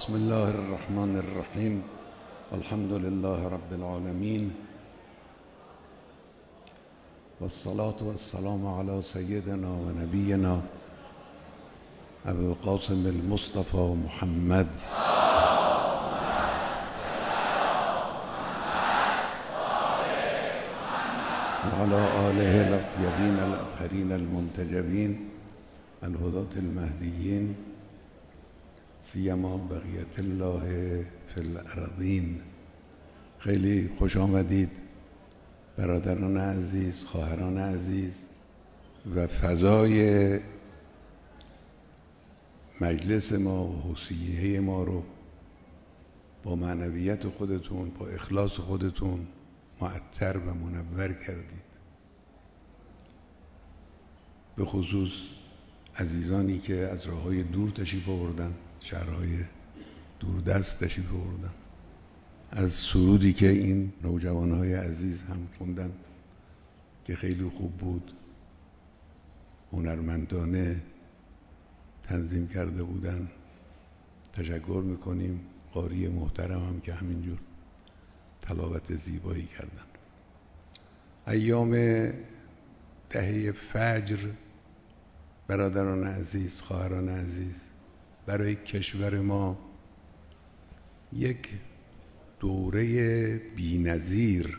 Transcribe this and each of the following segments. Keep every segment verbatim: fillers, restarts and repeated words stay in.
بسم الله الرحمن الرحیم. الحمد لله رب العالمین والصلاة والسلام علی سیدنا و نبینا ابو القاسم المصطفى محمد وعلى آله الاطیبین الاطهرین المنتجبین الهداة المهدیین سیما بقیت الله فی الارضین. خیلی خوش آمدید برادران عزیز، خواهران عزیز، و فضای مجلس ما و حسیه ما رو با معنویت خودتون، با اخلاص خودتون معطر و منور کردید. به خصوص عزیزانی که از راههای دور تشریف آوردن، شهرهای دوردست تشریف آوردن، از سرودی که این نوجوانهای عزیز هم خوندن که خیلی خوب بود، هنرمندانه تنظیم کرده بودن، تشکر میکنیم. قاری محترم هم که همینجور تلاوت زیبایی کردن. ایام دهه فجر برادران عزیز، خواهران عزیز، برای کشور ما یک دوره بی‌نظیر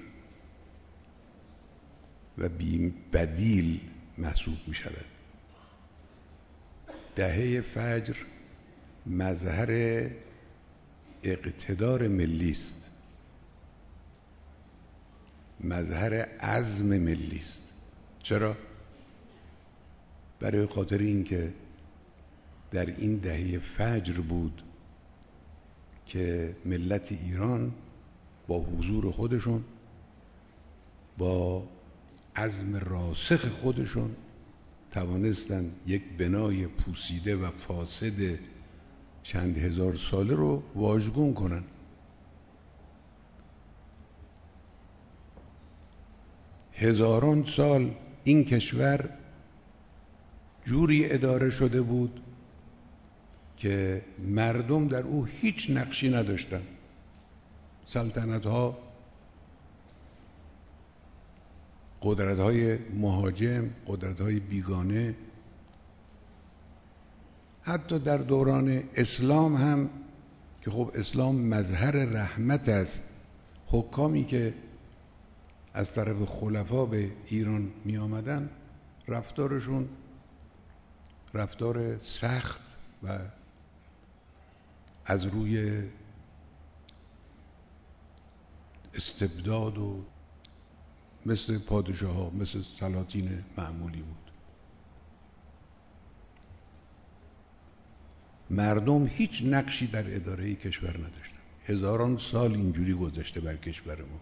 و بی بدیل محسوب می شود. دهه فجر مظهر اقتدار ملی است، مظهر عزم ملی است. چرا؟ برای خاطر اینکه در این دهه فجر بود که ملت ایران با حضور خودشون، با عزم راسخ خودشون توانستند یک بنای پوسیده و فاسد چند هزار ساله رو واژگون کنن. هزاران سال این کشور جوری اداره شده بود که مردم در او هیچ نقشی نداشتن. سلطنت ها، قدرت های مهاجم، قدرت های بیگانه، حتی در دوران اسلام هم که خب اسلام مظهر رحمت است، حکامی که از طرف خلفا به ایران می آمدن رفتارشون رفتار سخت و از روی استبداد و مثل پادشاه ها، مثل سلاطین معمولی بود. مردم هیچ نقشی در اداره کشور نداشتن. هزاران سال اینجوری گذشته بر کشور ما.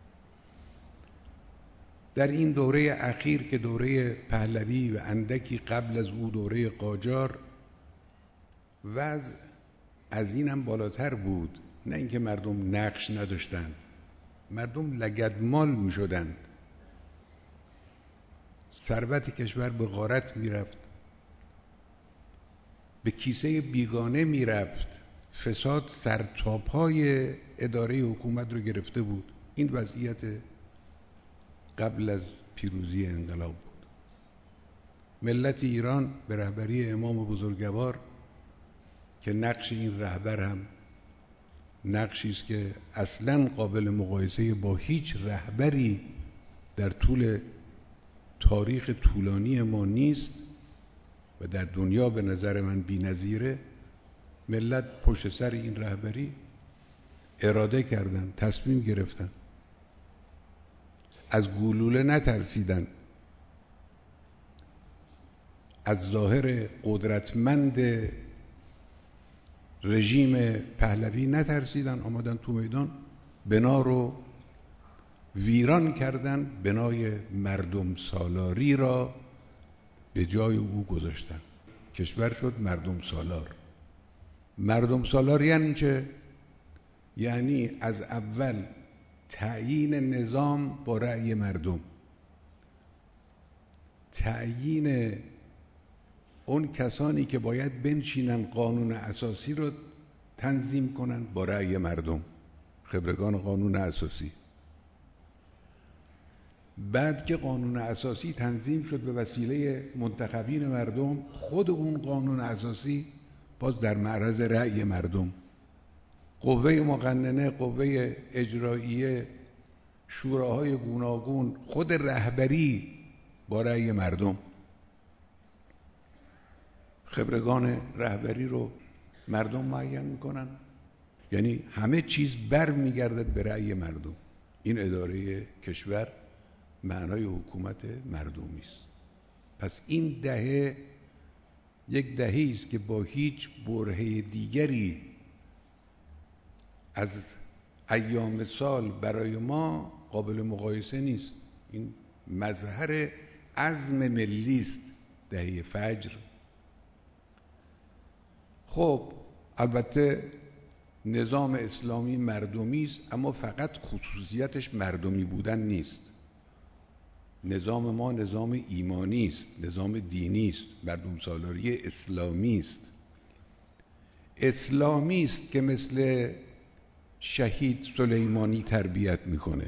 در این دوره اخیر که دوره پهلوی و اندکی قبل از او دوره قاجار، وضع از اینم بالاتر بود. نه اینکه مردم نقش نداشتند، مردم لگدمال می شدند. ثروت کشور به غارت می رفت، به کیسه بیگانه می رفت. فساد سرتاپای اداره حکومت رو گرفته بود. این وضعیت قبل از پیروزی انقلاب بود. ملت ایران به رهبری امام بزرگوار که نقش این رهبر هم نقشی است که اصلاً قابل مقایسه با هیچ رهبری در طول تاریخ طولانی ما نیست و در دنیا به نظر من بی‌نظیره. ملت پشت سر این رهبری اراده کردند، تصمیم گرفتند، از گلوله نترسیدند، از ظاهر قدرتمند رژیم پهلوی نترسیدن، آمدن تو میدان، بنا رو ویران کردن، بنای مردم سالاری را به جای او گذاشتن. کشور شد مردم سالار. مردم سالار یعنی چه؟ یعنی از اول تعیین نظام با رأی مردم، تعیین اون کسانی که باید بنشینن قانون اساسی رو تنظیم کنن با رأی مردم، خبرگان قانون اساسی. بعد که قانون اساسی تنظیم شد به وسیله منتخبین مردم، خود اون قانون اساسی باز در معرض رأی مردم، قوه مقننه، قوه اجراییه، شوراهای گوناگون، خود رهبری با رأی مردم. خبرگان رهبری رو مردم معین میکنن، یعنی همه چیز بر میگردد به رأی مردم. این اداره کشور معنای حکومت مردمی است. پس این دهه یک دهه‌ای است که با هیچ برهه دیگری از ایام سال برای ما قابل مقایسه نیست. این مظهر عزم ملی است، دهه فجر. خب البته نظام اسلامی مردمی است، اما فقط خصوصیتش مردمی بودن نیست. نظام ما نظام ایمانی است، نظام دینی است، مردم سالاری اسلامی است. اسلامی است که مثل شهید سلیمانی تربیت میکنه.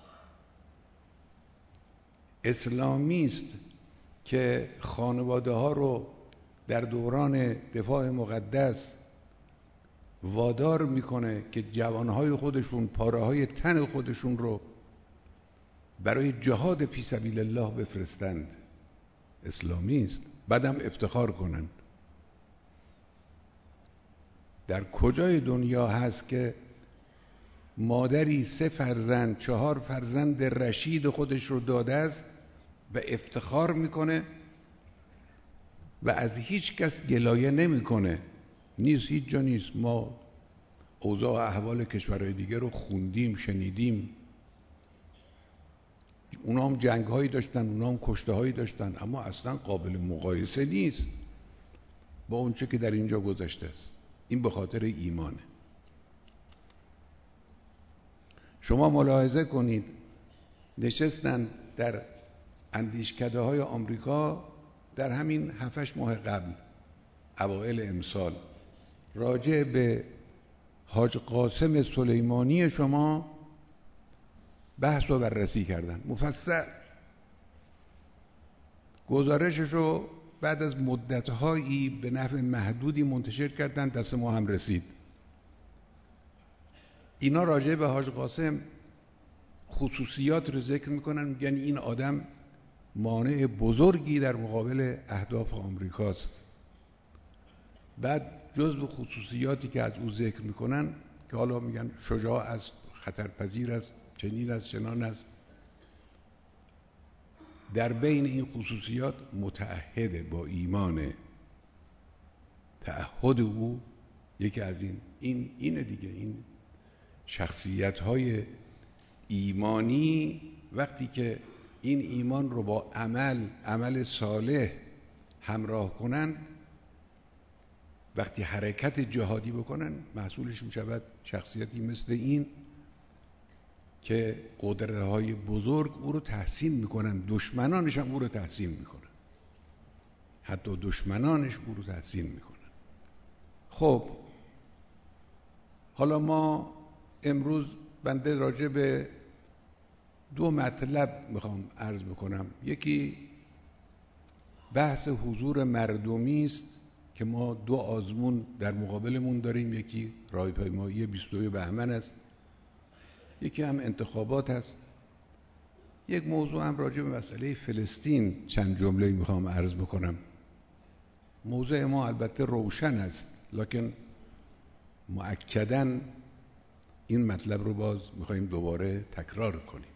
اسلامی است که خانواده ها رو در دوران دفاع مقدس وادار میکنه که جوانهای خودشون، پاره‌های تن خودشون رو برای جهاد فی سبیل الله بفرستند. اسلامی است. بعدم افتخار کنند. در کجای دنیا هست که مادری سه فرزند، چهار فرزند رشید خودش رو داده است و افتخار میکنه و از هیچ کس گلایه نمیکنه؟ نیست، هیچ جا نیست. ما اوضاع و احوال کشورهای دیگه رو خوندیم، شنیدیم. اونا هم جنگ هایی داشتن، اونا هم کشته هایی داشتن، اما اصلا قابل مقایسه نیست با اونچه که در اینجا گذشته است. این به خاطر ایمانه. شما ملاحظه کنید نشستن در اندیشکده های آمریکا در همین هفتش ماه قبل، اوائل امسال، راجع به حاج قاسم سلیمانی شما بحث و بررسی کردن مفصل. گزارشش رو بعد از مدت‌هایی به نحو محدودی منتشر کردن، دست ما هم رسید. اینا راجع به حاج قاسم خصوصیات رو ذکر میکنن، میگن این آدم مانع بزرگی در مقابل اهداف آمریکاست. بعد جزو خصوصیاتی که از او ذکر میکنن که حالا میگن شجاع است، خطرپذیر است، چنین است، چنان است. در بین این خصوصیات متعهد با ایمان. تعهد او یکی از این این اینه دیگه. این شخصیت‌های ایمانی وقتی که این ایمان رو با عمل عمل صالح همراه کنند، وقتی حرکت جهادی بکنن، محصولش میشود شخصیتی مثل این که قدرت‌های بزرگ او رو تحسین میکنن، دشمنانش هم او رو تحسین میکنن، حتی دشمنانش او رو تحسین میکنن. خب حالا ما امروز بنده راجع به دو مطلب میخوام عرض بکنم. یکی بحث حضور مردمی است که ما دو آزمون در مقابلمون داریم. یکی راهپیمایی بیست و دو بهمن است، یکی هم انتخابات است. یک موضوع هم راجع به مسئله فلسطین چند جمله میخوام عرض بکنم. موضوع ما البته روشن است، لکن مؤکداً این مطلب رو باز میخواییم دوباره تکرار کنیم.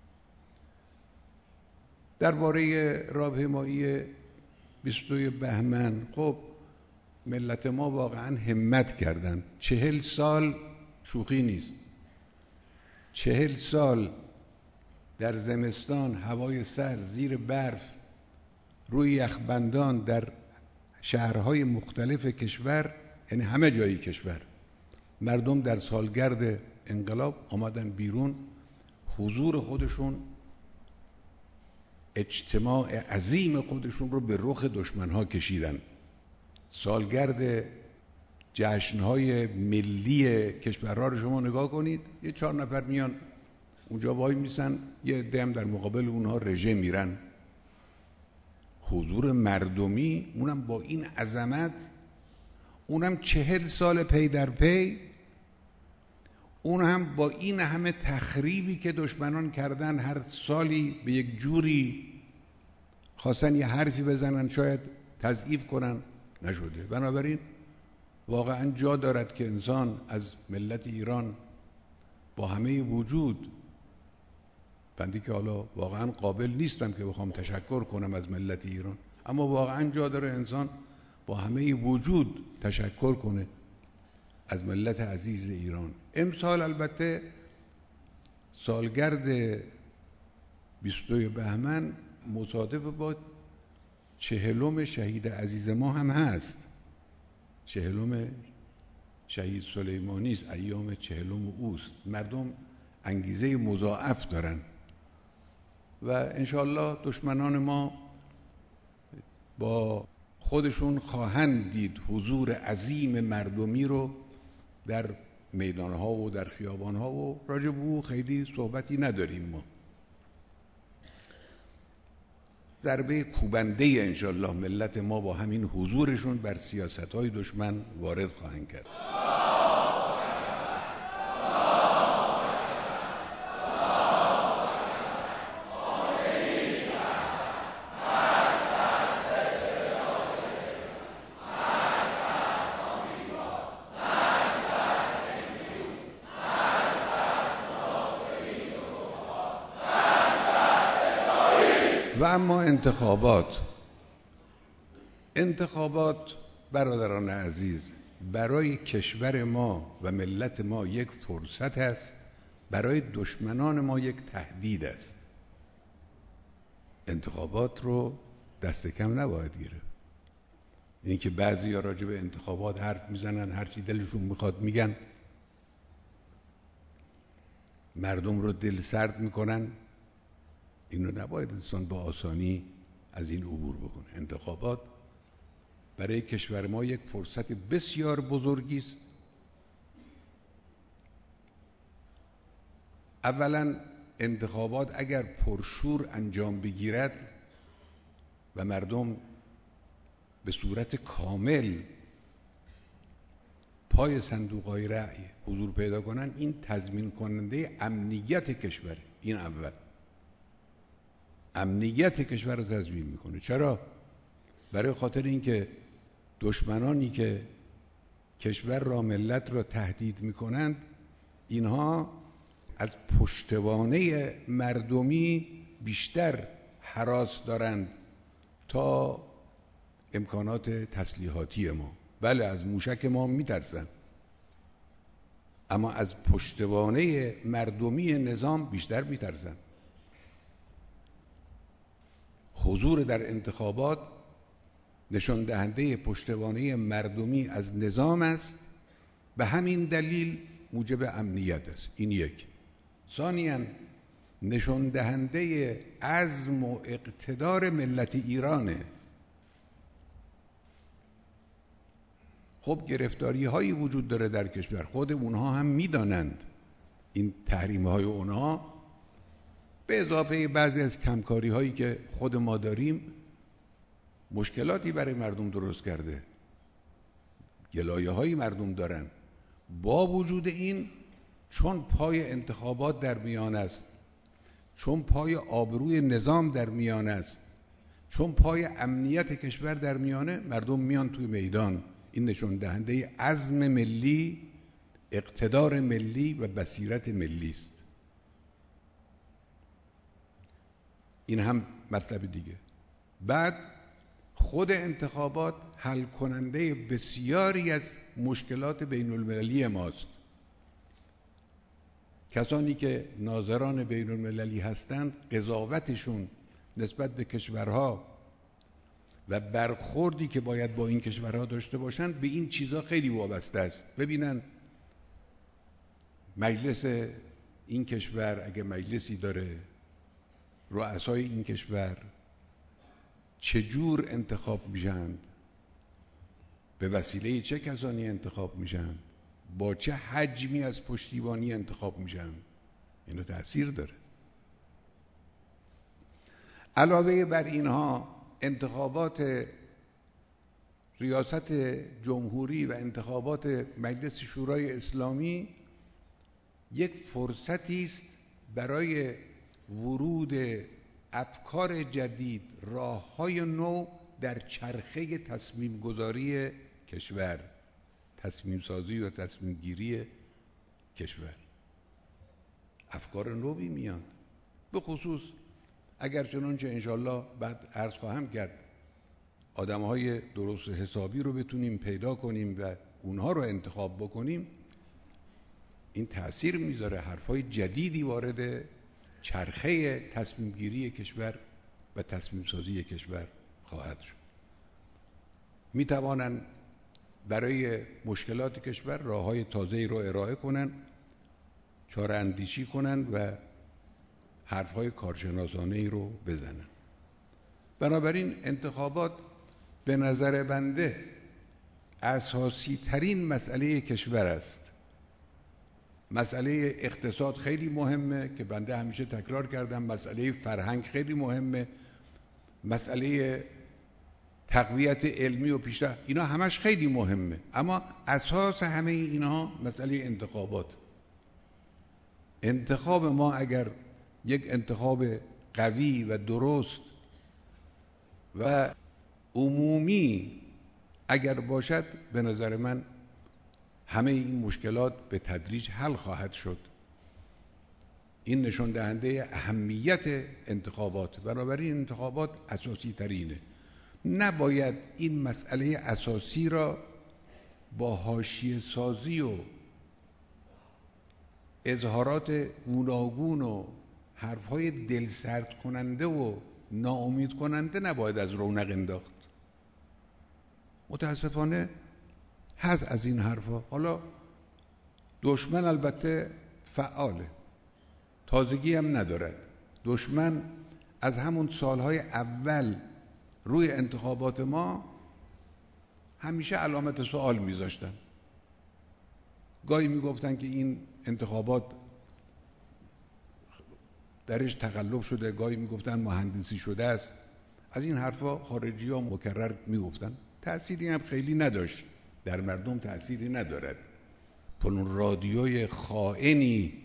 درباره راهپیمایی بیست و دو بهمن، خب ملت ما واقعا همت کردن. چهل سال شوخی نیست. چهل سال در زمستان، هوای سر، زیر برف، روی یخبندان، در شهرهای مختلف کشور، یعنی همه جای کشور، مردم در سالگرد انقلاب آمدن بیرون، حضور خودشون، اجتماع عظیم خودشون رو به رخ دشمنها کشیدن. سالگرد جشنهای ملی کشورها رو شما نگاه کنید، یه چهار نفر میان اونجا وای میسن، یه عده هم در مقابل اونها رژه میرن. حضور مردمی، اونم با این عظمت، اونم چهل سال پی در پی، اون هم با این همه تخریبی که دشمنان کردن، هر سالی به یک جوری خواستن یه حرفی بزنن، شاید تضعیف کنن، نشده. بنابراین واقعا جا دارد که انسان از ملت ایران با همه وجود، بندی که حالا واقعا قابل نیستم که بخوام تشکر کنم از ملت ایران، اما واقعا جا داره انسان با همه وجود تشکر کنه از ملت عزیز ایران. امسال البته سالگرد بیست و دو بهمن مصادف با چهلم شهید عزیز ما هم هست. چهلم شهید سلیمانی است، ایام چهلم اوست. مردم انگیزه مضاعف دارن و انشالله دشمنان ما با خودشون خواهند دید حضور عظیم مردمی رو در میدانها و در خیابانها، و راجع به او خیلی صحبتی نداریم. ما ضربه کوبنده انشالله ملت ما با همین حضورشون بر سیاست‌های دشمن وارد خواهند کرد. و اما انتخابات انتخابات برادران عزیز، برای کشور ما و ملت ما یک فرصت است، برای دشمنان ما یک تهدید است. انتخابات رو دست کم نباید گرفت. اینکه بعضی ها راجع به انتخابات حرف میزنن، هرچی دلشون میخواد میگن، مردم رو دل سرد میکنن، اینو نباید انسان با آسانی از این عبور بکنه. انتخابات برای کشور ما یک فرصت بسیار بزرگی است. اولا انتخابات اگر پرشور انجام بگیرد و مردم به صورت کامل پای صندوق‌های رأی حضور پیدا کنن، این تضمین کننده امنیت کشور. این اول امنیت کشور رو تضمین میکنه. چرا؟ برای خاطر اینکه دشمنانی که کشور را، ملت را تهدید میکنند، اینها از پشتوانه مردمی بیشتر هراس دارند تا امکانات تسلیحاتی ما. بله، از موشک ما میترسن، اما از پشتوانه مردمی نظام بیشتر میترسن. حضور در انتخابات نشان دهنده پشتوانه مردمی از نظام است، به همین دلیل موجب امنیت است. این یک. ثانیاً نشان دهنده عزم و اقتدار ملت ایرانه. خب گرفتاری هایی وجود داره در کشور، خود اونها هم میدانند. این تحریم های اونها به اضافه بعضی از کمکاری هایی که خود ما داریم مشکلاتی برای مردم درست کرده، گلایه هایی مردم دارن. با وجود این، چون پای انتخابات در میان است، چون پای آبروی نظام در میان است، چون پای امنیت کشور در میانه، مردم میان توی میدان. این نشون دهنده عزم ملی، اقتدار ملی و بصیرت ملی است. این هم مطلب دیگه. بعد خود انتخابات حل کننده بسیاری از مشکلات بین المللی ماست. کسانی که ناظران بین المللی هستند، قضاوتشون نسبت به کشورها و برخوردی که باید با این کشورها داشته باشند به این چیزا خیلی وابسته است. ببینن مجلس این کشور اگه مجلسی داره، رؤسای این کشور چجور انتخاب میشن، به وسیله چه کسانی انتخاب میشن، با چه حجمی از پشتیبانی انتخاب میشن، اینو تأثیر داره. علاوه بر اینها انتخابات ریاست جمهوری و انتخابات مجلس شورای اسلامی یک فرصتی است برای ورود افکار جدید، راه‌های نو در چرخه تصمیم گذاری کشور، تصمیم سازی و تصمیم گیری کشور. افکار نوی میاد، به خصوص اگر چنانچه انشالله بعد عرض خواهم کرد آدم‌های درست حسابی رو بتونیم پیدا کنیم و اونها رو انتخاب بکنیم، این تأثیر میذاره، حرفای جدیدی وارد چرخه تصمیم گیری کشور و تصمیم سازی کشور خواهد شد. می توانند برای مشکلات کشور راه‌های تازه‌ای رو ارائه کنن، چاره اندیشی کنن و حرف‌های کارشناسانه‌ای رو بزنن. بنابراین انتخابات به نظر بنده اساسی ترین مسئله کشور است. مسئله اقتصاد خیلی مهمه که بنده همیشه تکرار کردم، مسئله فرهنگ خیلی مهمه، مسئله تقویت علمی و پیشرفت، اینا همش خیلی مهمه، اما اساس همه اینها مسئله انتخابات. انتخاب ما اگر یک انتخاب قوی و درست و عمومی اگر باشد، به نظر من همه این مشکلات به تدریج حل خواهد شد. این نشان دهنده اهمیت انتخابات. بنابراین انتخابات اساسی ترینه. نباید این مسئله اساسی را با حاشیه سازی و اظهارات گوناگون و حرفهای دلسرد کننده و ناامید کننده نباید از رونق انداخت. متاسفانه هست از این حرفا. حالا دشمن البته فعاله، تازگی هم ندارد. دشمن از همون سالهای اول روی انتخابات ما همیشه علامت سوال میذاشتن. گاهی میگفتن که این انتخابات درش تقلب شده، گاهی میگفتن مهندسی شده است. از این حرفا خارجی ها مکرر میگفتن. تأثیری هم خیلی نداشت، در مردم تأثیری ندارد. اون رادیوی خائنی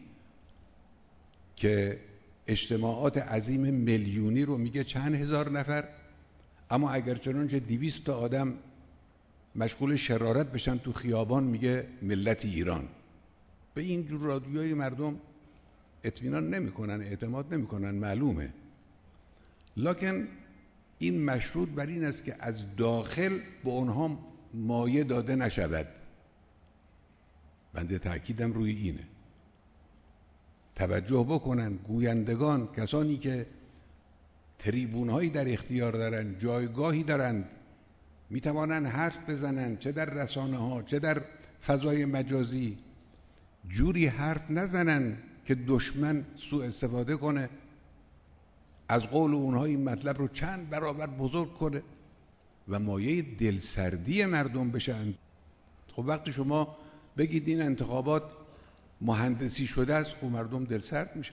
که اجتماعات عظیم میلیونی رو میگه چند هزار نفر، اما اگر چنانچه دویست تا آدم مشغول شرارت بشن تو خیابان میگه ملت ایران. به این جور رادیوی مردم اطمینان نمیکنن، اعتماد نمیکنن، معلومه. لکن این مشروط بر این است که از داخل به اونها مایه داده نشود. بنده تأکیدم روی اینه. توجه بکنن گویندگان، کسانی که تریبونهایی در اختیار دارن، جایگاهی دارند، میتوانند حرف بزنن، چه در رسانه ها چه در فضای مجازی، جوری حرف نزنن که دشمن سوء استفاده کنه، از قول اونها این مطلب رو چند برابر بزرگ کنه و مایه دلسردی مردم بشن. خب وقتی شما بگید این انتخابات مهندسی شده است، خب مردم دلسرد میشن.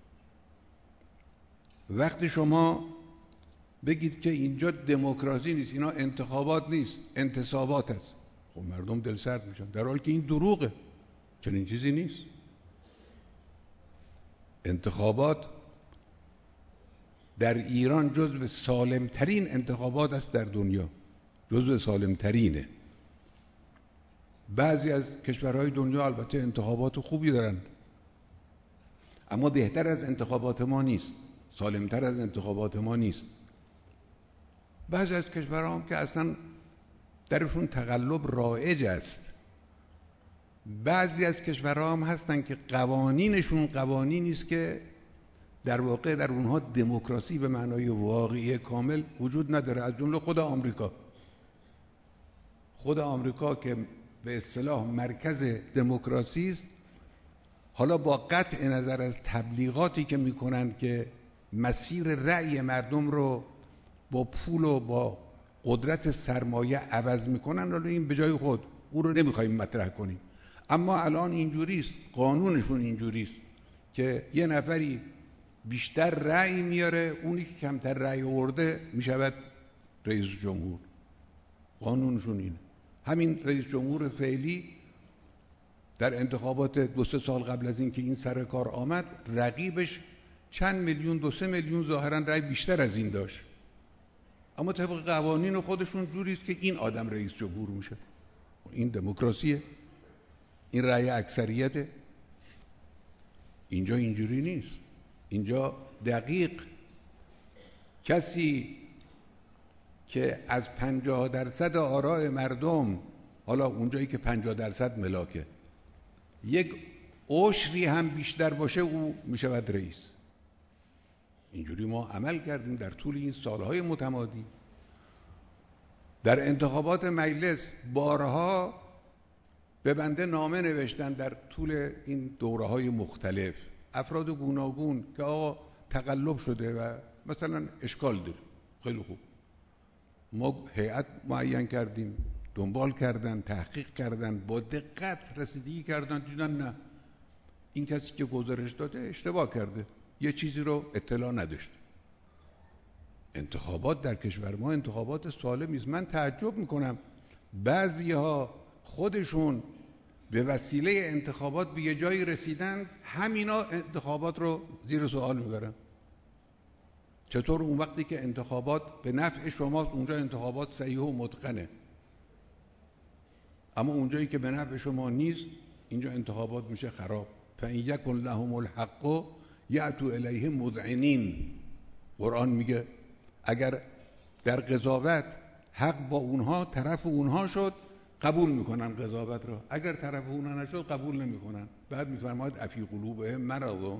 وقتی شما بگید که اینجا دموکراسی نیست، اینا انتخابات نیست انتصابات است، خب مردم دلسرد میشن، در حالی که این دروغه، چنین چیزی نیست. انتخابات در ایران جزو سالمترین انتخابات است در دنیا، جزو سالمترینه. بعضی از کشورهای دنیا البته انتخابات خوبی دارن، اما بهتر از انتخابات ما نیست، سالمتر از انتخابات ما نیست. بعضی از کشورها هم که اصلا درشون تقلب رایج است. بعضی از کشورها هم هستن که قوانینشون قوانینی است که در واقع در اونها دموکراسی به معنای واقعی کامل وجود نداره، از جمله خود آمریکا. خود آمریکا که به اصطلاح مرکز دموکراسی است، حالا با قطع نظر از تبلیغاتی که میکنن که مسیر رأی مردم رو با پول و با قدرت سرمایه عوض میکنن، حالا این به جای خود، او رو نمیخوایم مطرح کنیم. اما الان اینجوریست، قانونشون اینجوریست که یه نفری بیشتر رأی میاره، اونی که کمتر رأی آورده میشود رئیس جمهور. قانونشون اینه. همین رئیس جمهور فعلی در انتخابات دو سه سال قبل از این که این سر کار آمد، رقیبش چند میلیون، دو سه میلیون ظاهرا رأی بیشتر از این داشت، اما طبق قوانین خودشون جوریست که این آدم رئیس جمهور میشه. این دموکراسیه، این رأی اکثریته. اینجا اینجوری نیست. اینجا دقیق کسی که از پنجاه درصد آراء مردم، حالا اونجایی که پنجاه درصد ملاکه، یک عشری هم بیشتر باشه، او میشود رئیس. اینجوری ما عمل کردیم در طول این سالهای متمادی. در انتخابات مجلس بارها به بنده نامه نوشتن در طول این دوره‌های مختلف، افراد گوناگون که آقا تقلب شده و مثلا اشکال داره. خیلی خوب، ما هیئت معین کردیم، دنبال کردن، تحقیق کردن، با دقت رسیدگی کردن، دیدن نه، این کسی که گزارش داده اشتباه کرده، یه چیزی رو اطلاع نداشت. انتخابات در کشور ما انتخابات سالمی است. من تعجب میکنم بعضیها خودشون به وسیله انتخابات به یه جایی رسیدن، همینا انتخابات رو زیر سوال میبرن. چطور اون وقتی که انتخابات به نفع شماست اونجا انتخابات صحیح و متقنه، اما اونجایی که به نفع شما نیست اینجا انتخابات میشه خراب. فَإِنْ یَکُنْ لَهُمُ الْحَقُّ یَأْتُوا إِلَیْهِ مُذْعِنِینَ. قرآن میگه اگر در قضاوت حق با اونها، طرف اونها شد، قبول میکنن قضاوت رو، اگر طرف اونها نشد قبول نمیکنن. بعد میفرماید افی قلوبهم مرض،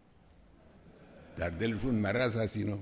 در دلشون مرض هست اینا.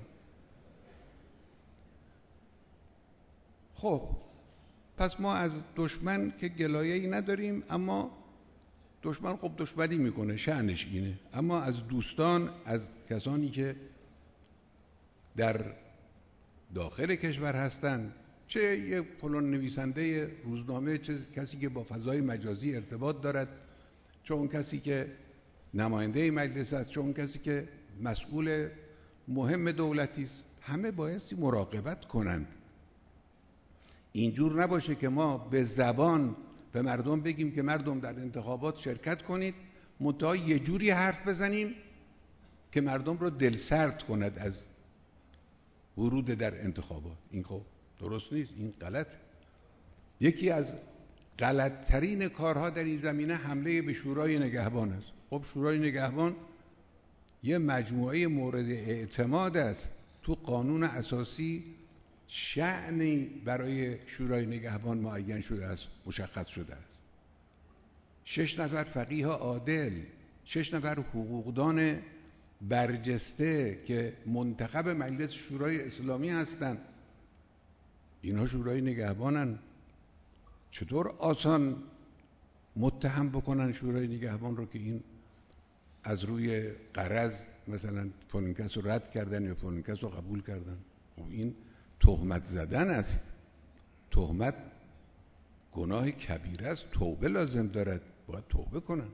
خب پس ما از دشمن که گلایه‌ای نداریم، اما دشمن خب دشمنی میکنه، شأنش اینه. اما از دوستان، از کسانی که در داخل کشور هستن، چه یه فلان نویسنده روزنامه، چه کسی که با فضای مجازی ارتباط دارد، چه اون کسی که نماینده مجلس است، چه اون کسی که مسئول مهم دولتی است، همه بایستی مراقبت کنند. اینجور نباشه که ما به زبان به مردم بگیم که مردم در انتخابات شرکت کنید، منتها یه جوری حرف بزنیم که مردم رو دلسرد کند از ورود در انتخابات. این خب درست نیست، این غلط. یکی از غلطترین کارها در این زمینه حمله به شورای نگهبان است. خب شورای نگهبان یه مجموعه مورد اعتماد است. تو قانون اساسی شأنی برای شورای نگهبان معین شده است، مشخص شده است. شش نفر فقیه عادل، شش نفر حقوقدان برجسته که منتخب مجلس شورای اسلامی هستند، اینها شورای نگهبانن. چطور آسان متهم بکنن شورای نگهبان رو که این از روی غرض مثلا فلان کس رو رد کردن یا فلان کس رو قبول کردن؟ این تهمت زدن است. تهمت گناه کبیره است، توبه لازم دارد، باید توبه کنن.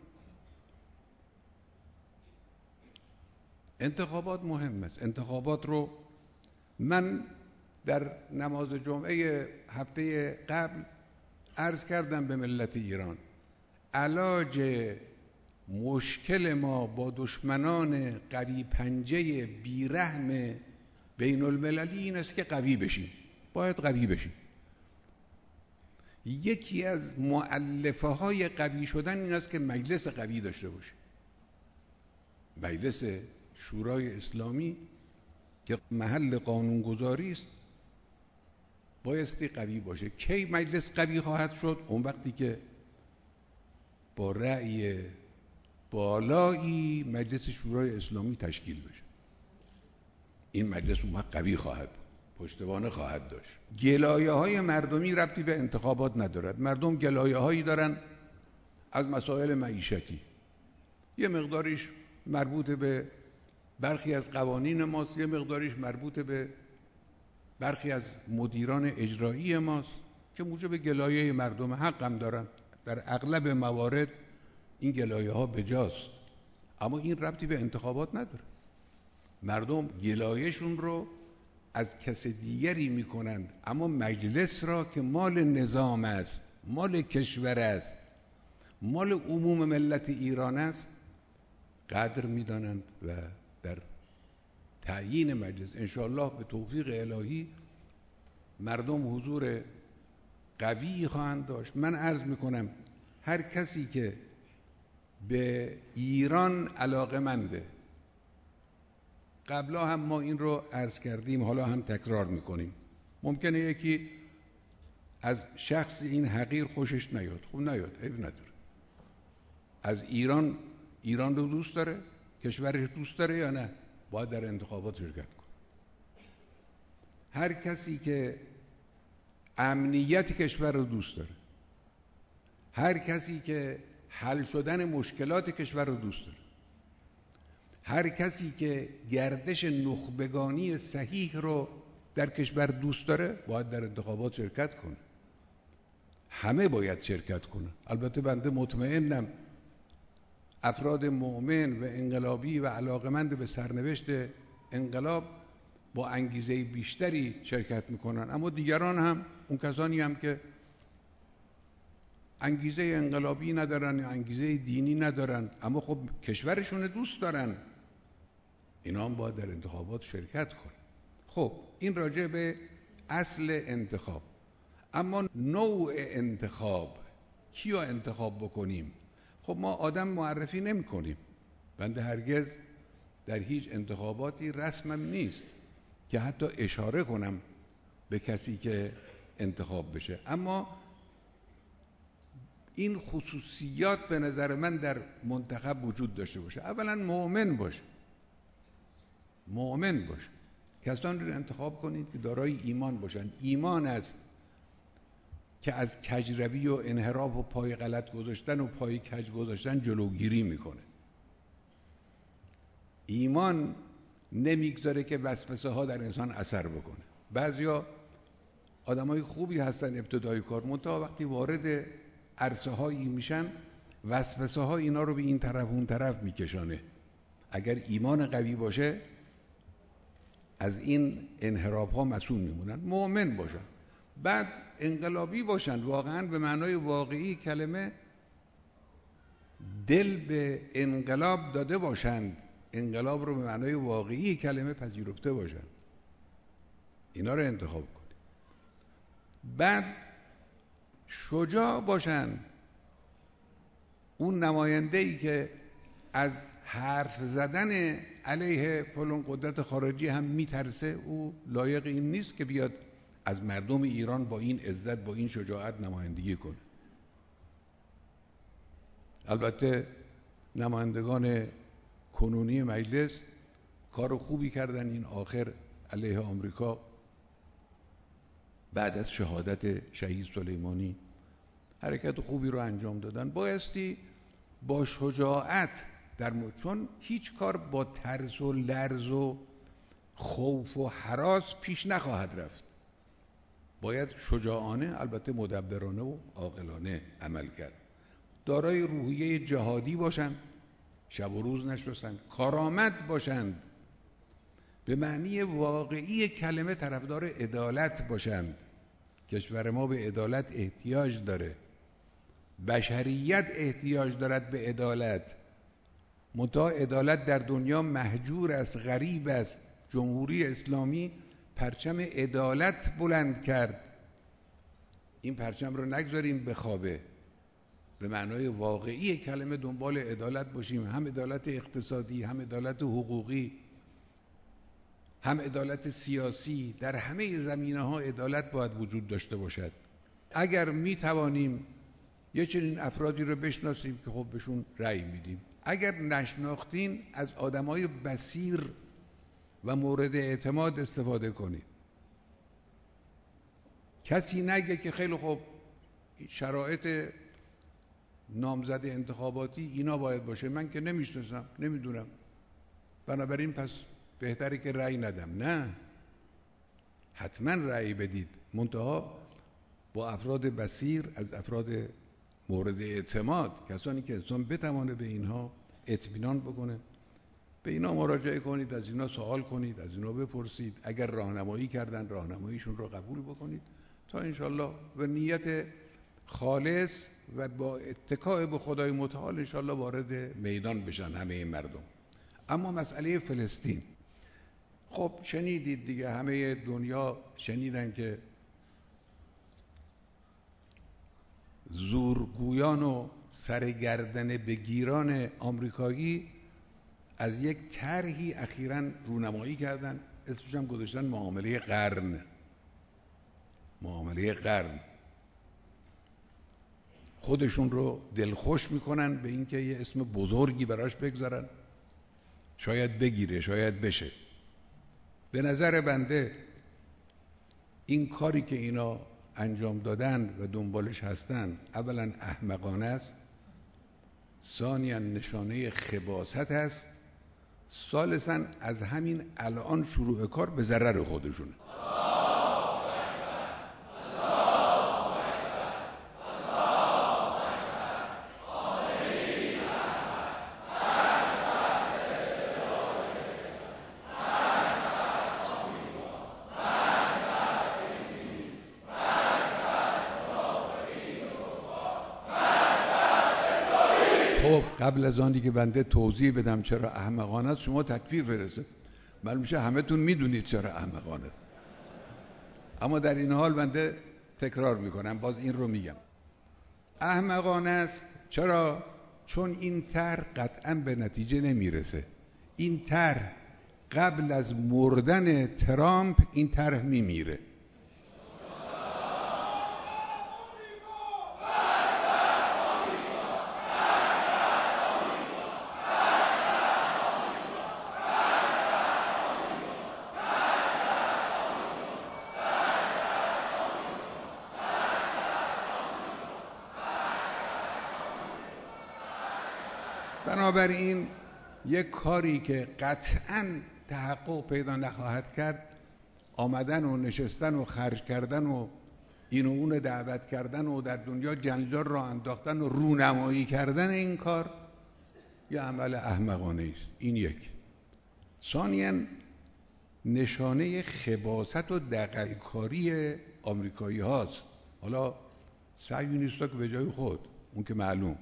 انتخابات مهم است. انتخابات رو من در نماز جمعه هفته قبل عرض کردم به ملت ایران، علاج مشکل ما با دشمنان قوی پنجه بیرحم بین المللی این است که قوی بشیم. باید قوی بشیم. یکی از مؤلفه های قوی شدن این است که مجلس قوی داشته باشیم. مجلس شورای اسلامی که محل قانونگذاری است بایستی قوی باشه. کی مجلس قوی خواهد شد؟ اون وقتی که با رأی بالایی مجلس شورای اسلامی تشکیل بشه. این مجلس اون وقت قوی خواهد، پشتوانه خواهد داشت. گلایه های مردمی ربطی به انتخابات ندارد. مردم گلایه هایی دارن از مسائل معیشتی، یه مقداریش مربوط به برخی از قوانین ماست، یه مقداریش مربوط به برخی از مدیران اجرایی ماست که موجب گلایه مردم حق هم دارن. در اغلب موارد این گلایه ها بجاست، اما این ربطی به انتخابات نداره. مردم گلایشون رو از کس دیگری میکنند، اما مجلس را که مال نظام است، مال کشور است، مال عموم ملت ایران است، قدر میدانند و در تعیین مجلس انشاءالله به توفیق الهی مردم حضور قوی خواهند داشت. من عرض میکنم هر کسی که به ایران علاقه‌منده، قبلا هم ما این رو عرض کردیم، حالا هم تکرار میکنیم، ممکنه یکی از شخص این حقیر خوشش نیاد، خب نیاد، عیب نداره. از ایران ایران رو دوست داره، کشورش دوست داره یا نه؟ باید در انتخابات شرکت کنه. هر کسی که امنیت کشور رو دوست داره، هر کسی که حل شدن مشکلات کشور رو دوست داره، هر کسی که گردش نخبگانی صحیح رو در کشور دوست داره، باید در انتخابات شرکت کنه. همه باید شرکت کنه. البته بنده مطمئنم افراد مؤمن و انقلابی و علاقمند به سرنوشت انقلاب با انگیزه بیشتری شرکت میکنن، اما دیگران هم، اون کسانی هم که انگیزه انقلابی ندارن یا انگیزه دینی ندارن اما خب کشورشون دوست دارن، اینا هم باید در انتخابات شرکت کنن. خب این راجع به اصل انتخاب. اما نوع انتخاب، کیو انتخاب بکنیم؟ خب ما آدم معرفی نمی کنیم. بنده هرگز در هیچ انتخاباتی رسمم نیست که حتی اشاره کنم به کسی که انتخاب بشه، اما این خصوصیات به نظر من در منتخب وجود داشته باشه. اولا مؤمن باشه، مؤمن باشه. کسانی رو انتخاب کنید که دارای ایمان باشن. ایمان است که از کجروی و انحراف و پای غلط گذاشتن و پای کج گذاشتن جلوگیری میکنه. ایمان نمیگذاره که وسوسه ها در انسان اثر بکنه. بعضیا آدمای خوبی هستن ابتدای کار، منتها وقتی وارد عرصه هایی میشن وسوسه ها اینا رو به این طرف اون طرف میکشانه. اگر ایمان قوی باشه از این انحراف ها مسئول میمونن. مؤمن باشن، بعد انقلابی باشن، واقعا به معنای واقعی کلمه دل به انقلاب داده باشند، انقلاب رو به معنای واقعی کلمه پذیرفته باشند. اینا رو انتخاب کنید. بعد شجاع باشند. اون نماینده‌ای که از حرف زدن علیه فلان قدرت خارجی هم میترسه، او لایق این نیست که بیاد از مردم ایران با این عزت، با این شجاعت نمایندگی کنه. البته نمایندگان کنونی مجلس کار خوبی کردن این آخر علیه آمریکا بعد از شهادت شهید سلیمانی، حرکت خوبی رو انجام دادن. بایستی با شجاعت در م... چون هیچ کار با ترس و لرز و خوف و هراس پیش نخواهد رفت. باید شجاعانه، البته مدبرانه و عاقلانه عمل کرد. دارای روحیه جهادی باشند، شب و روز نشستن، کارآمد باشند، به معنی واقعی کلمه طرفدار عدالت باشند. کشور ما به عدالت احتیاج داره، بشریت احتیاج دارد به عدالت. منتها عدالت در دنیا مهجور است، غریب است. جمهوری اسلامی پرچم عدالت بلند کرد. این پرچم رو نگذاریم بخوابه، به معنای واقعی کلمه دنبال عدالت باشیم، هم عدالت اقتصادی، هم عدالت حقوقی، هم عدالت سیاسی. در همه زمینه ها عدالت باید وجود داشته باشد. اگر می توانیم یه چنین افرادی رو بشناسیم که خب بهشون رأی میدیم. اگر نشناختین از آدمای بصیر و مورد اعتماد استفاده کنید. کسی نگه که خیلی خوب شرایط نامزد انتخاباتی اینا باید باشه، من که نمیشناسم، نمیدونم، بنابراین پس بهتره که رأی ندم. نه، حتما رأی بدید، منتها با افراد بصیر، از افراد مورد اعتماد، کسانی که انسان بتوانه به اینها اطمینان بکنه. به اینا مراجعه کنید، از اینا سوال کنید، از اینا بپرسید، اگر راهنمایی کردن راهنماییشون رو قبول بکنید تا انشالله به نیت خالص و با اتکاء به خدای متعال انشالله وارد میدان بشن همه این مردم. اما مسئله فلسطین، خب شنیدید دیگه، همه دنیا شنیدن که زورگویان و سرگردن بگیران آمریکایی از یک طرحی اخیراً رونمایی کردن، اسمش هم گذاشتن معامله قرن. معامله قرن خودشون رو دلخوش میکنن به اینکه یه اسم بزرگی براش بگذارن، شاید بگیره، شاید بشه. به نظر بنده این کاری که اینا انجام دادن و دنبالش هستن، اولا احمقانه است، ثانیاً نشانه خباثت است، ثالثاً از همین الان شروع کار به ضرر خودشونه. خب قبل از آنی که بنده توضیح بدم چرا احمقانه است، شما تکفیر فرستید، معلوم میشه همه تون میدونید چرا احمقانه است. اما در این حال بنده تکرار میکنم، باز این رو میگم، احمقانه است. چرا؟ چون این طرح قطعا به نتیجه نمیرسه. این طرح قبل از مردن ترامپ این طرح میمیره. بنابراین یک کاری که قطعاً تحقق پیدا نخواهد کرد، آمدن و نشستن و خرج کردن و این و اون دعوت کردن و در دنیا جنجال را انداختن و رونمایی کردن این کار، یه عمل احمقانه است. این یک. ثانیاً نشانه خباثت و دغل‌کاری آمریکایی هاست. حالا صهیونیست‌ها که به جای خود، اون که معلوم،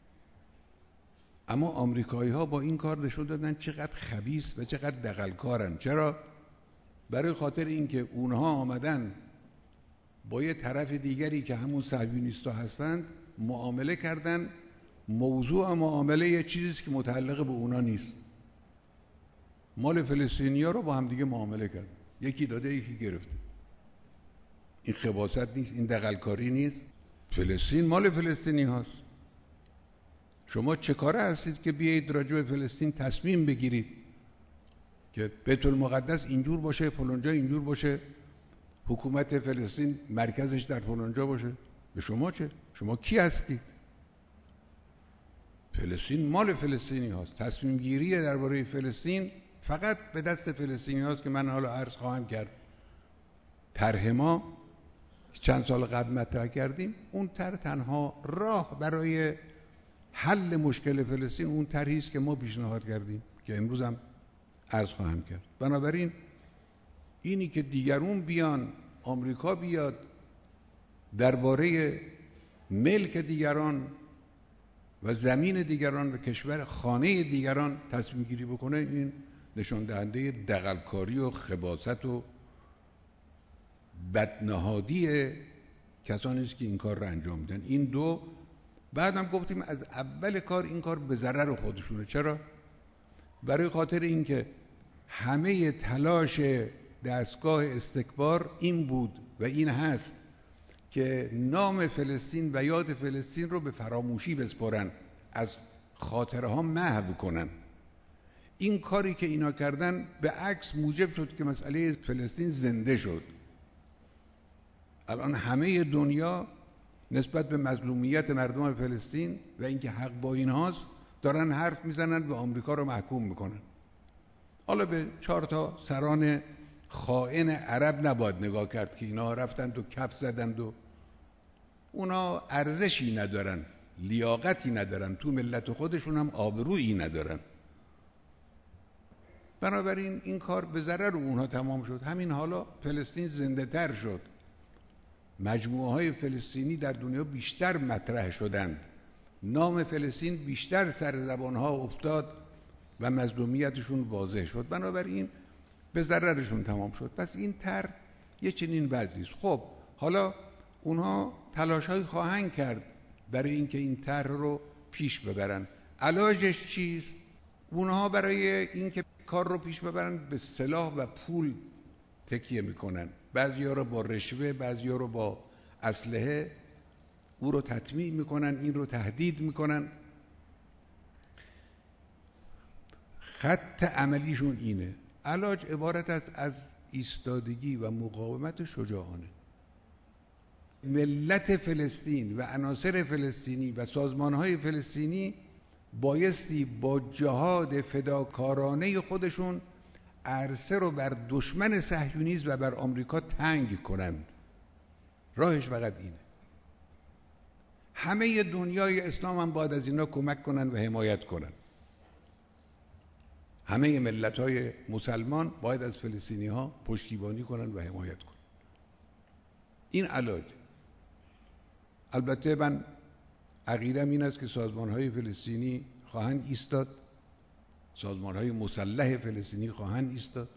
اما آمریکایی ها با این کار نشون دادن چقدر خبیث و چقدر دغل‌کارن. چرا؟ برای خاطر اینکه اونها آمدن با یه طرف دیگری که همون صهیونیست‌ها هستند معامله کردن. موضوع معامله یه چیزیست که متعلق به اونا نیست. مال فلسطینی‌ها رو با هم دیگه معامله کردن، یکی داده یکی گرفته. این خباثت نیست؟ این دغل‌کاری نیست؟ فلسطین مال فلسطینی هاست. شما چه کاره هستید که بیایید راجع به فلسطین تصمیم بگیرید که بیت المقدس اینجور باشه، فلانجا اینجور باشه، حکومت فلسطین مرکزش در فلانجا باشه؟ به شما چه؟ شما کی هستید؟ فلسطین مال فلسطینی هاست. تصمیم گیری درباره فلسطین فقط به دست فلسطینی هاست که من حالا عرض خواهم کرد. طرح ما چند سال قبل مطرح کردیم، اون طرح تنها راه برای حل مشکل فلسطین اون طرحی است که ما پیشنهاد کردیم که امروز هم عرض خواهم کرد. بنابراین اینی که دیگرون بیان، آمریکا بیاد درباره ملک دیگران و زمین دیگران و کشور خانه دیگران تصمیم گیری بکنه، این نشان دهنده دغل‌کاری و خباثت و بدنهادی کسانی است که این کار را انجام میدن. این دو. بعدم گفتیم از اول کار این کار به ضرر خودشونه. چرا؟ برای خاطر اینکه همه تلاش دستگاه استکبار این بود و این هست که نام فلسطین و یاد فلسطین رو به فراموشی بسپارن، از خاطره ها محو کنن. این کاری که اینا کردن به عکس موجب شد که مسئله فلسطین زنده شد. الان همه دنیا نسبت به مظلومیت مردم فلسطین و اینکه حق با اینهاست دارن حرف میزنن و آمریکا رو محکوم میکنن. حالا به چهار تا سران خائن عرب نباید نگاه کرد که اینا رفتند و کف زدند و اونا ارزشی ندارن، لیاقتی ندارن، تو ملت خودشون هم آبرویی ندارن. بنابراین این کار به ضرر اونها تمام شد. همین حالا فلسطین زنده تر شد، مجموعه های فلسطینی در دنیا بیشتر مطرح شدند، نام فلسطین بیشتر سر زبان ها افتاد و مظلومیتشون واضح شد، بنابراین به ضررشون تمام شد. پس این طرح یه چنین وضعی است. خب حالا اونها تلاش‌هایی خواهند کرد برای اینکه این طرح رو پیش ببرن. علاجش چیست؟ اونها برای اینکه کار رو پیش ببرن به سلاح و پول تکیه میکنن، بعضی‌ها رو با رشوه، بعضی‌ها رو با اسلحه او رو تطمیع میکنن، این رو تهدید میکنن. خط عملیشون اینه. علاج عبارت است از ایستادگی و مقاومت شجاعانه. ملت فلسطین و عناصر فلسطینی و سازمان‌های فلسطینی بایستی با جهاد فداکارانه خودشون عرصه رو بر دشمن صهیونیسم و بر آمریکا تنگ کنند. راهش فقط اینه. همه دنیای اسلام هم باید از اینا کمک کنن و حمایت کنن. همه ملت‌های مسلمان باید از فلسطینی ها پشتیبانی کنن و حمایت کنن. این علاج. البته من عقیده‌ام این است که سازمان‌های فلسطینی خواهند ایستاد، سازمان‌های مسلح فلسطینی خواهند ایستاد،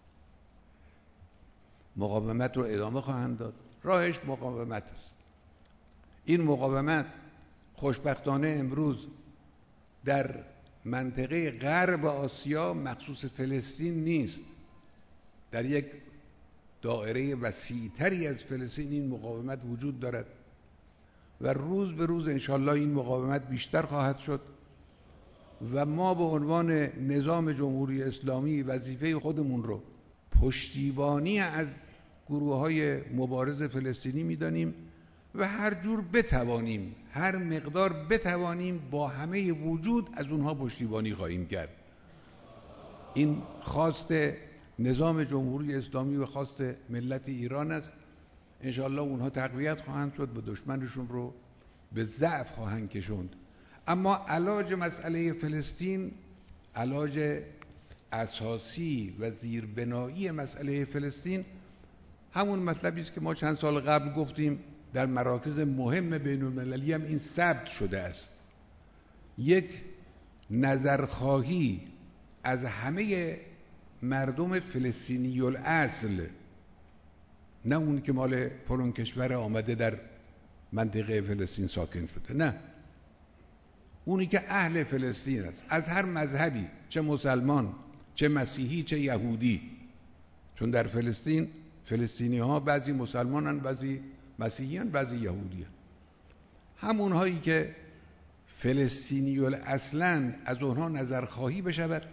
مقاومت رو ادامه خواهند داد. راهش مقاومت است. این مقاومت خوشبختانه امروز در منطقه غرب آسیا مخصوص فلسطین نیست. در یک دایره وسیع‌تری از فلسطین این مقاومت وجود دارد و روز به روز انشالله این مقاومت بیشتر خواهد شد و ما به عنوان نظام جمهوری اسلامی وظیفه خودمون رو پشتیبانی از گروه‌های مبارز فلسطینی می‌دانیم و هر جور بتوانیم، هر مقدار بتوانیم با همه وجود از اونها پشتیبانی خواهیم کرد. این خواست نظام جمهوری اسلامی و خواست ملت ایران است. انشاءالله اونها تقویت خواهند شد و دشمنشون رو به ضعف خواهند کشوند. اما علاج مسئله فلسطین، علاج اساسی و زیربنایی مسئله فلسطین همون مطلبی است که ما چند سال قبل گفتیم، در مراکز مهم بین المللی هم این ثبت شده است. یک نظرخواهی از همه مردم فلسطینی الاصل، نه اون که مال فلان کشور آمده در منطقه فلسطین ساکن شده، نه، اونی که اهل فلسطین است، از هر مذهبی، چه مسلمان، چه مسیحی، چه یهودی. چون در فلسطین فلسطینی ها بعضی مسلمانن، بعضی مسیحیان، بعضی یهودیان. همون هایی که فلسطینی الاصلن از اونها نظرخواهی بشود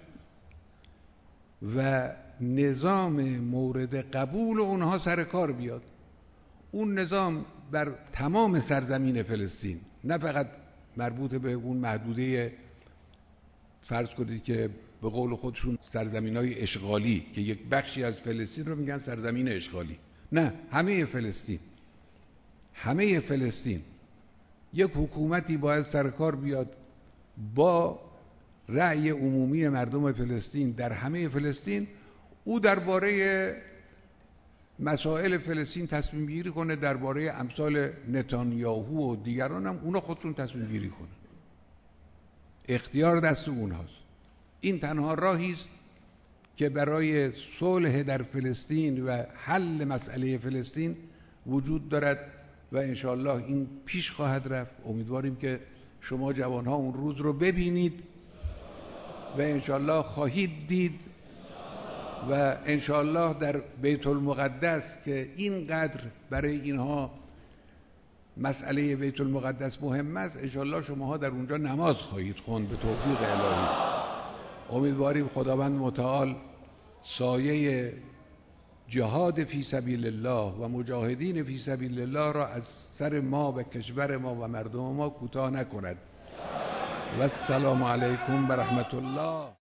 و نظام مورد قبول اونها سر کار بیاد. اون نظام بر تمام سرزمین فلسطین، نه فقط مربوط به اون محدوده، فرض کنید که به قول خودشون سرزمین‌های اشغالی که یک بخشی از فلسطین رو میگن سرزمین اشغالی، نه، همه فلسطین، همه فلسطین. یک حکومتی باید سر کار بیاد با رأی عمومی مردم فلسطین در همه فلسطین، او درباره مسائل فلسطین تصمیم گیری کنه، درباره امثال نتانیاهو و دیگران هم اونا خودشون تصمیم گیری کنه. اختیار دست اونهاست. این تنها راهی است که برای صلح در فلسطین و حل مسئله فلسطین وجود دارد و انشاءالله این پیش خواهد رفت. امیدواریم که شما جوانها اون روز رو ببینید و انشاءالله خواهید دید و انشاءالله در بیت المقدس که اینقدر برای اینها مسئله بیت المقدس مهم است، انشاءالله شماها در اونجا نماز خواهید خوند به توفیق الهی. امیدواریم خداوند متعال سایه جهاد فی سبیل الله و مجاهدین فی سبیل الله را از سر ما و کشور ما و مردم ما کوتاه نکند. و السلام علیکم و رحمت الله.